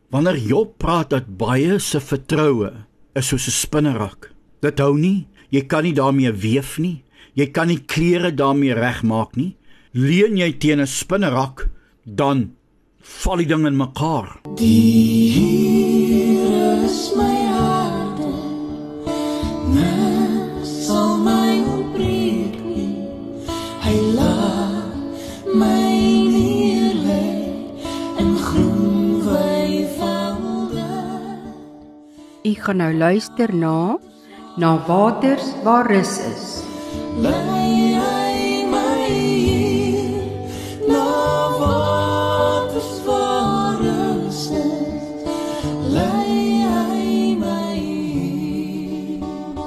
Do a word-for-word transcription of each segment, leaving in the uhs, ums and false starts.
Wanneer Job praat dat baie se vertroue is soos 'n spinnerak. Dit hou nie, jy kan nie daarmee weef nie, jy kan nie klere daarmee regmaak nie. Leun jy teen 'n spinnerak, dan val die ding in mekaar. Die Here is my harde, niks sal my ontbreek nie. Hy laat my neerlê in groen weivelde. U gaan nou luister na Na waters waar rus is. Lei hy my hier, na waters waar rus is. Lei hy my hier.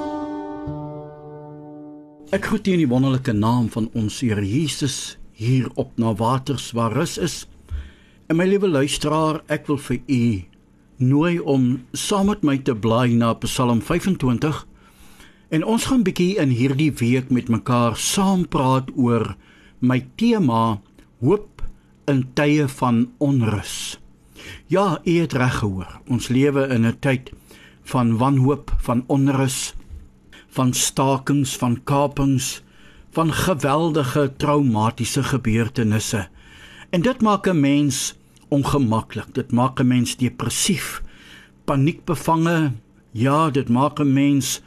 Ek groet u in die wonderlike naam van ons Here Jesus hier op Na waters waar rus is. En my liewe luisteraar, ek wil vir u nooi om saam met my te blaai na Psalm vyf-en-twintig. En ons gaan bietjie in hierdie week met mekaar saam praat oor my tema, hoop in tye van onrus. Ja, u het reg gehoor, ons lewe in 'n tyd van wanhoop, van onrus, van stakings, van kapings, van geweldige traumatiese gebeurtenisse. En dit maak 'n mens ongemaklik, dit maak 'n mens depressief, paniekbevange, ja, dit maak 'n mens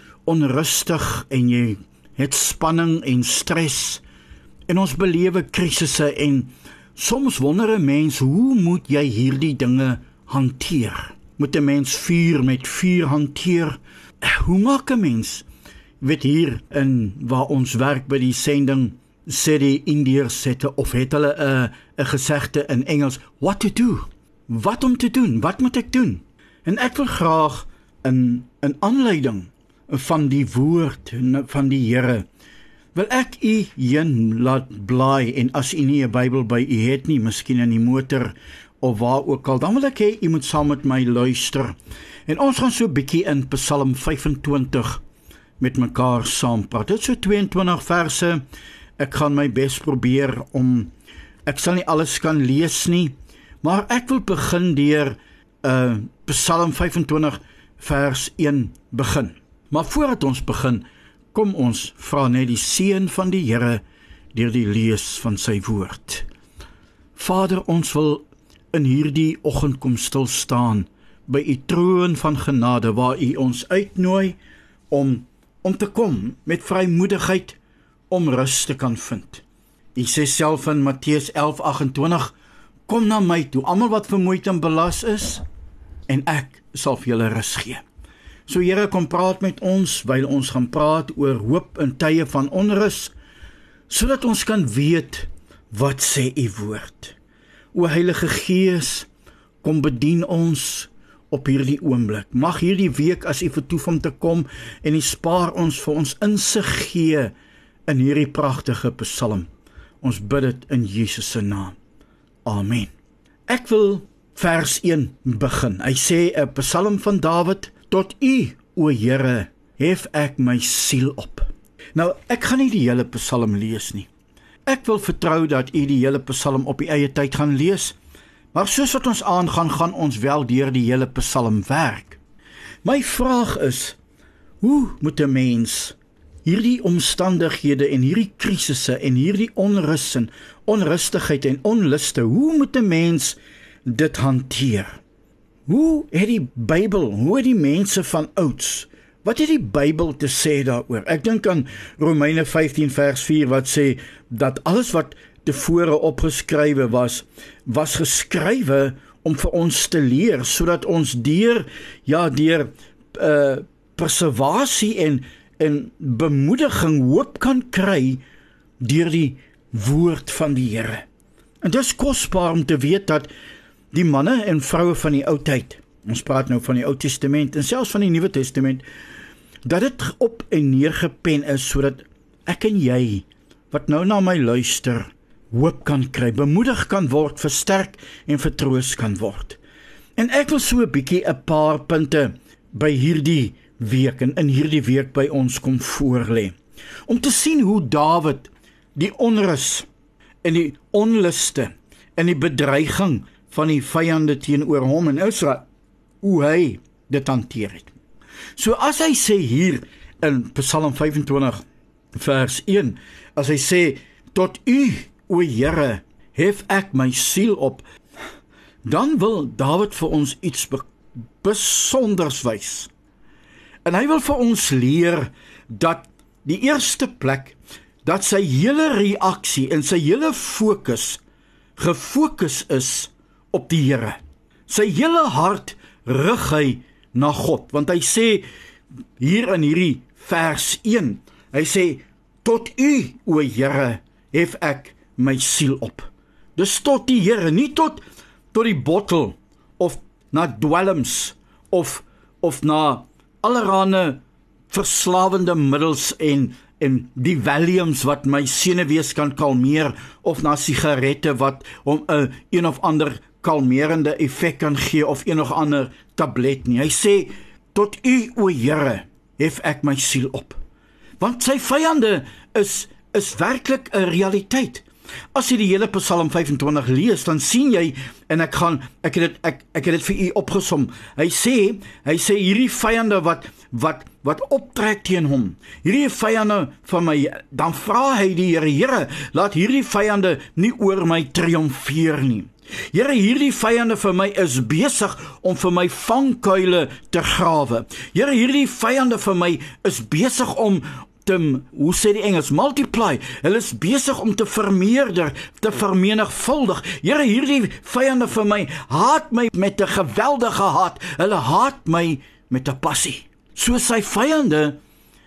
onrustig en jy het spanning en stres en ons belewe krisisse en soms wonder 'n mens, hoe moet jy hierdie dinge hanteer? Moet 'n mens vuur met vuur hanteer? Hoe maak 'n mens? Jy weet hier in waar ons werk by die sending sê die Indiërs het of het hulle 'n 'n gesegde in Engels, what to do? Wat om te doen? Wat moet ek doen? En ek wil graag in 'n aanleiding van die woord van die Here wil ek u heen laat blaai, en as u nie 'n Bybel by u het nie, miskien in die motor of waar ook al, dan wil ek hê u moet saam met my luister. En ons gaan so 'n bietjie in Psalm vyf-en-twintig met mekaar saam praat. Dit is so twee-en-twintig verse. Ek gaan my bes probeer om, ek sal nie alles kan lees nie, maar ek wil begin deur uh, Psalm vyf-en-twintig vers een begin. Maar voordat ons begin, kom ons vra net die seën van die Here deur die lees van sy woord. Vader, ons wil in hierdie oggend kom stil staan by u troon van genade waar u ons uitnooi om om te kom met vrymoedigheid om rus te kan vind. U sê self in Matteus elf agt-en-twintig, kom na my toe, almal wat vermoeid en belas is, en ek sal vir julle rus gee. So Here, kom praat met ons, wyl ons gaan praat oor hoop in tye van onrus, sodat ons kan weet, wat sê u woord. O Heilige Gees, kom bedien ons op hierdie oomblik. Mag hierdie week as u vertoef om te kom, en u spaar ons vir ons insig gee in hierdie pragtige psalm. Ons bid dit in Jesus se naam. Amen. Ek wil vers een begin. Hy sê 'n psalm van Dawid, tot u, o Here, hef ek my siel op. Nou, ek gaan nie die hele psalm lees nie. Ek wil vertrou dat u die hele psalm op die eie tyd gaan lees, maar soos wat ons aangaan, gaan ons wel deur die hele psalm werk. My vraag is, hoe moet 'n mens hierdie omstandighede en hierdie krisisse en hierdie onrus en onrustigheid en onluste, hoe moet 'n mens dit hanteer? Hoe het die Bybel, hoe het die mense van ouds, wat het die Bybel te sê daaroor? Ek dink aan Romeine vyftien vers vier wat sê dat alles wat tevore opgeskrywe was, was geskrywe om vir ons te leer, sodat ons deur, ja, deur uh, preservasie en, en bemoediging hoop kan kry deur die woord van die Here. En dit is kosbaar om te weet dat die manne en vroue van die ou tyd, ons praat nou van die Ou Testament en selfs van die Nuwe Testament, dat dit op en neer gepen is, sodat ek en jy, wat nou na my luister, hoop kan kry, bemoedig kan word, versterk en vertroos kan word. En ek wil so 'n bietjie 'n paar punte by hierdie week en in hierdie week by ons kom voorlê, om te sien hoe Dawid die onrus en die onluste en die bedreiging van die vyande teenoor hom en Israel, hoe hy dit hanteer het. So as hy sê hier in Psalm vyf en twintig vers een, as hy sê, tot U, o Here, hef ek my siel op, dan wil Dawid vir ons iets be besonders wys. En hy wil vir ons leer dat die eerste plek, dat sy hele reaksie en sy hele fokus gefokus is op die Here. Sy hele hart rig hy na God, want hy sê hier in hierdie vers een, hy sê, tot U, o Here, hef ek my siel op. Dus tot die Here, nie tot, tot die bottel, of na dwelms, of, of na allerhande verslawende middels en, en die Valiums wat my senuwees kan kalmeer, of na sigarette wat om 'n uh, een of ander kalmerende effek kan gee, of een of ander tablet nie. Hy sê, tot U, o Here, hef ek my siel op. Want sy vyande is, is werklik 'n realiteit. As jy die hele Psalm vyf en twintig lees, dan sien jy, en ek gaan, ek het dit, ek, ek het dit vir u opgesom, hy sê, hy sê hierdie vyande wat, wat, wat optrek teen hom, hierdie vyande van my, dan vra hy die Here, Here, laat hierdie vyande nie oor my triomfeer nie. Here, hierdie vyande vir my is besig om vir my vangkuile te grawe. Here, hierdie vyande vir my is besig om te, hoe sê die Engels, multiply, hulle is besig om te vermeerder, te vermenigvuldig. Here, hierdie vyande vir my, haat my met 'n geweldige haat, hulle haat my met 'n passie. So sy vyande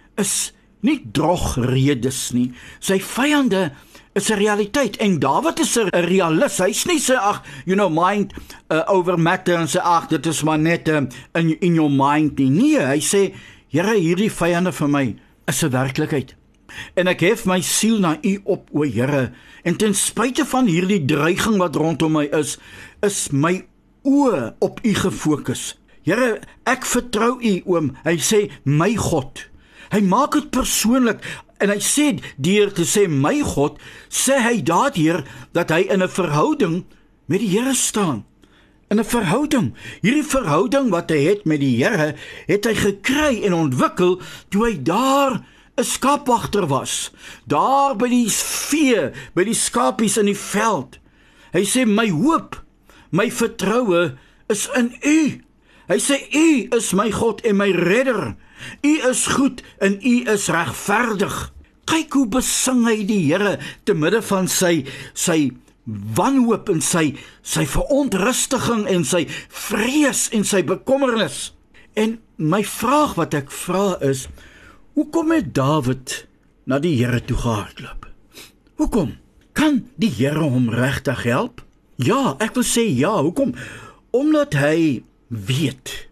is nie drogredes nie, sy vyande is 'n realiteit, en Dawid is 'n realist, hy is nie sê, ag, you know, mind uh, over matter, en sê, ag, dit is maar net uh, in, in your mind nie, nee, hy sê, Here, hierdie vyande vir my, is 'n werklikheid. En ek hef my siel na U op, o Here, en ten spyte van hierdie dreiging wat rondom my is, is my oë op U gefokus. Here, ek vertrou U, oom. Hy sê, my God. Hy maak dit persoonlik, en hy sê, deur te sê, my God, sê hy daardeur, dat hy in 'n verhouding met die Here staan. In 'n verhouding. Hierdie verhouding wat hy het met die Here, het hy gekry en ontwikkel toe hy daar 'n skaapwagter was. Daar by die vee, by die skapies in die veld. Hy sê, my hoop, my vertroue is in U. Hy sê, U is my God en my redder. U is goed en U is regverdig. Kyk hoe besing hy die Here te midde van sy sy wanhoop en sy sy verontrustiging en sy vrees en sy bekommernis. En my vraag wat ek vra is, hoekom het Dawid na die Here toe gehardloop? Hoekom? Kan die Here hom regtig help? Ja, ek wil sê ja, hoekom? Omdat hy weet,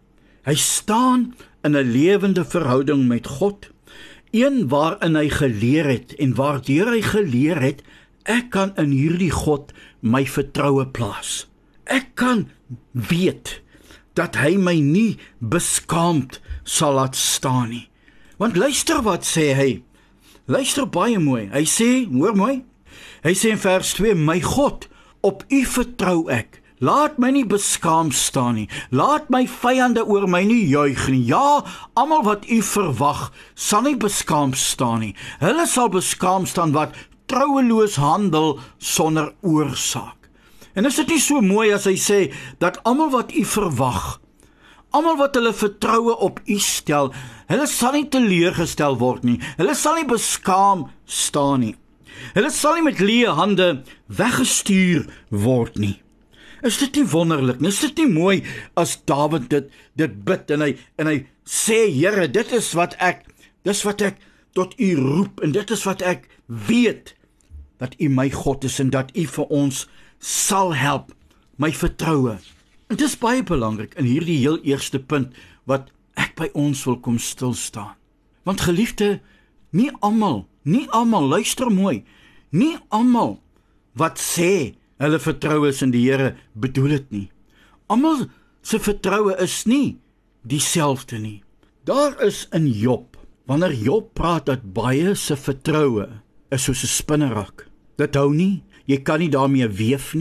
hy staan in 'n lewende verhouding met God, een waarin hy geleer het en waardeur hy geleer het, ek kan in hierdie God my vertroue plaas. Ek kan weet dat hy my nie beskaamd sal laat staan nie. Want luister wat sê hy. Luister baie mooi. Hy sê, hoor mooi. Hy sê in vers twee, my God, op U vertrou ek. Laat my nie beskaamd staan nie. Laat my vyande oor my nie juig nie. Ja, almal wat U verwag, sal nie beskaamd staan nie. Hulle sal beskaamd staan wat trouweloos handel sonder oorsaak. En is dit nie so mooi as hy sê, dat almal wat U verwag, almal wat hulle vertroue op U stel, hulle sal nie teleurgestel word nie, hulle sal nie beskaam staan nie, hulle sal nie met leë hande weggestuur word nie. Is dit nie wonderlik nie? Is dit nie mooi as Dawid dit, dit bid en hy, en hy sê, Here, dit is wat ek, dis wat ek tot U roep, en dit is wat ek weet, dat U my God is, en dat U vir ons sal help, my vertroue. En dit is baie belangrik, in hierdie heel eerste punt, wat ek by ons wil kom stilstaan. Want geliefde, nie almal, nie almal, luister mooi, nie almal, wat sê, hulle vertroue is in die Here, bedoel dit nie. Almal se vertroue is nie dieselfde nie. Daar is in Job, wanneer Job praat dat baie se vertroue is soos 'n spinnerak. Dit hou nie, jy kan nie daarmee weef nie,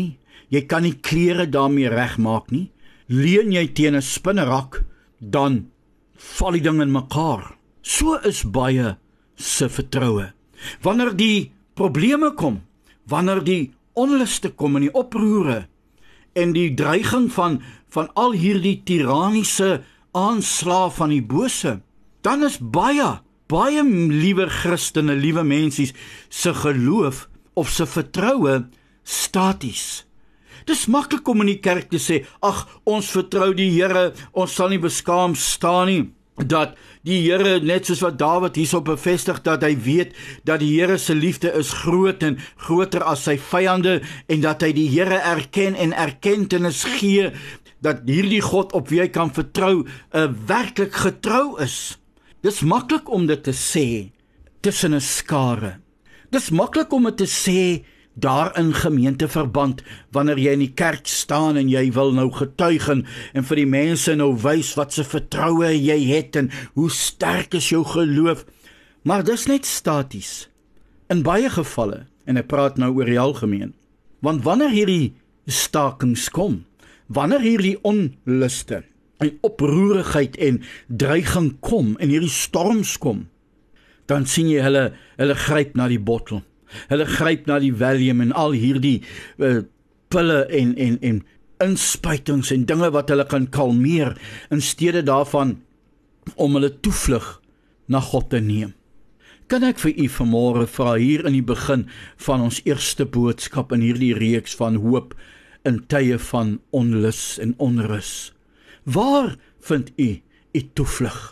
jy kan nie klere daarmee regmaak nie. Leun jy teen 'n spinnerak, dan val die ding in mekaar. So is baie se vertroue. Wanneer die probleme kom, wanneer die onluste kom en die oproere en die dreiging van van al hierdie tiranniese aanslae van die bose, dan is baie, baie liewe Christene, liewe mensies, se geloof of se vertroue staties. Dis maklik om in die kerk te sê, ag, ons vertrou die Here, ons sal nie beskaam staan nie, dat die Here, net soos wat Dawid hierso bevestig, dat hy weet, dat die Here se liefde is groot en groter as sy vyande, en dat hy die Here erken en erkentenis gee, dat hierdie God op wie hy kan vertrou, uh, werklik getrou is. Dis maklik om dit te sê, tussen 'n skare. Dis maklik om dit te sê, daar in gemeenteverband, wanneer jy in die kerk staan en jy wil nou getuig en, en vir die mense nou wys wat se vertroue jy het en hoe sterk is jou geloof, maar dis net staties, in baie gevalle, en ek praat nou oor die algemeen, want wanneer hierdie stakings kom, wanneer hierdie onluste en oproerigheid en dreiging kom en hierdie storms kom, dan sien jy hulle, hulle gryp na die bottel. Hulle gryp na die Valium en al hierdie uh, pille en, en, en inspuitings en dinge wat hulle kan kalmeer, in steede daarvan om hulle toevlug na God te neem. Kan ek vir u vanmôre vra, hier in die begin van ons eerste boodskap in hierdie reeks van hoop in tye van onlus en onrus, waar vind u u toevlug?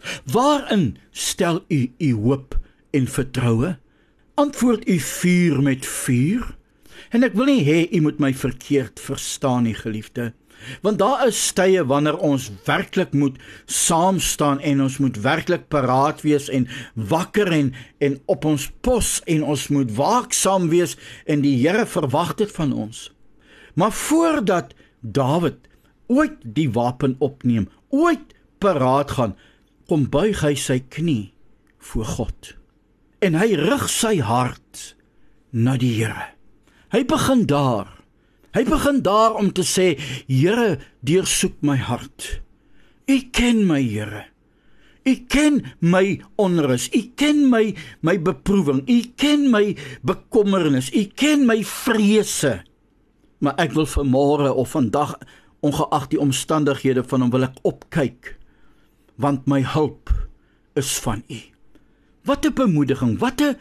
Waarin stel u u hoop en vertroue? Antwoord u vuur met vuur? En ek wil nie hê u moet my verkeerd verstaan nie, geliefde, want daar is tye wanneer ons werklik moet saam staan en ons moet werklik paraat wees en wakker en, en op ons pos en ons moet waaksaam wees en die Here verwag dit van ons. Maar voordat Dawid ooit die wapen opneem, ooit paraat gaan, kom buig hy sy knie voor God. En hy rig sy hart na die Here. Hy begin daar. Hy begin daar om te sê, Here, deursoek my hart. U ken my, Here. U ken my onrus. U ken my my beproewing. U ken my bekommernis. U ken my vrese. Maar ek wil vanmôre of vandag, ongeag die omstandighede van hom, wil ek opkyk, want my hulp is van U. Wat 'n bemoediging, wat 'n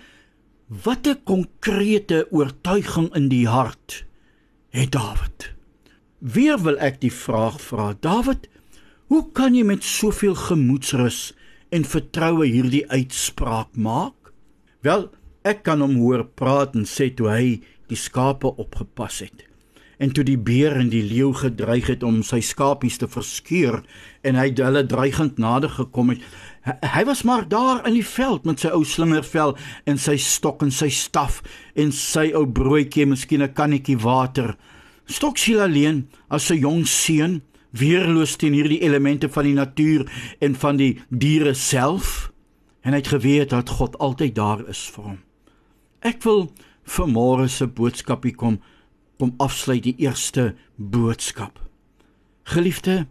wat 'n konkrete oortuiging in die hart het Dawid. Weer wil ek die vraag vra, Dawid, hoe kan jy met soveel gemoedsrus en vertroue hierdie uitspraak maak? Wel, ek kan hom hoor praat en sê toe hy die skape opgepas het, en toe die beer en die leeu gedreig het om sy skapies te verskeur, en hy hulle dreigend nader gekom het, hy, hy was maar daar in die veld met sy ou slingervel en sy stok en sy staf en sy ou broodjie, miskien 'n kannetjie water, stoksiel alleen as 'n jong seun, weerloos teen hierdie elemente van die natuur en van die diere self, en hy het geweet dat God altyd daar is vir hom. Ek wil vanmôre se boodskapie kom kom afsluit, die eerste boodskap. Geliefde,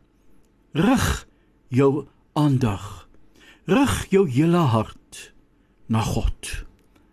rig jou aandag, rig jou hele hart na God.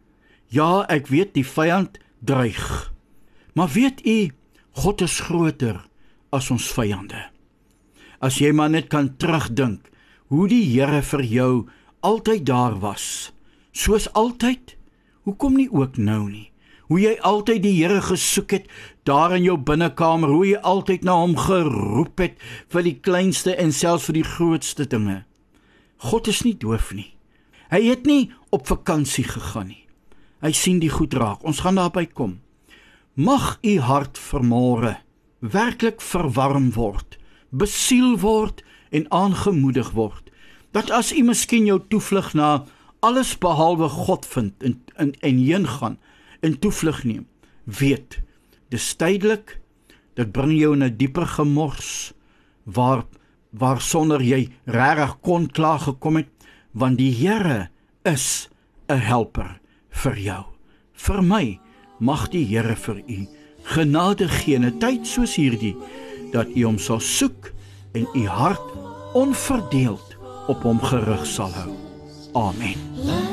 Ja, ek weet die vyand dreig, maar weet u, God is groter as ons vyande. As jy maar net kan terugdink, hoe die Here vir jou altyd daar was, soos altyd, hoekom nie ook nou nie? Hoe jy altyd die Here gesoek het, daar in jou binnekamer, hoe jy altyd na hom geroep het, vir die kleinste en selfs vir die grootste dinge. God is nie doof nie. Hy het nie op vakansie gegaan nie. Hy sien die goed raak, ons gaan daarby kom. Mag u hart vanmôre werklik verwarm word, besiel word en aangemoedig word, dat as u miskien jou toevlug na alles behalwe God vind en, en, en heen gaan, en toevlug neem, weet, dis tydelik, dit bring jou in 'n dieper gemors, waar, waar sonder jy regtig kon klaar gekom het, want die Here is 'n helper vir jou. Vir my mag die Here vir u genade gee in 'n tyd soos hierdie, dat u hom sal soek en u hart onverdeeld op hom gerig sal hou. Amen.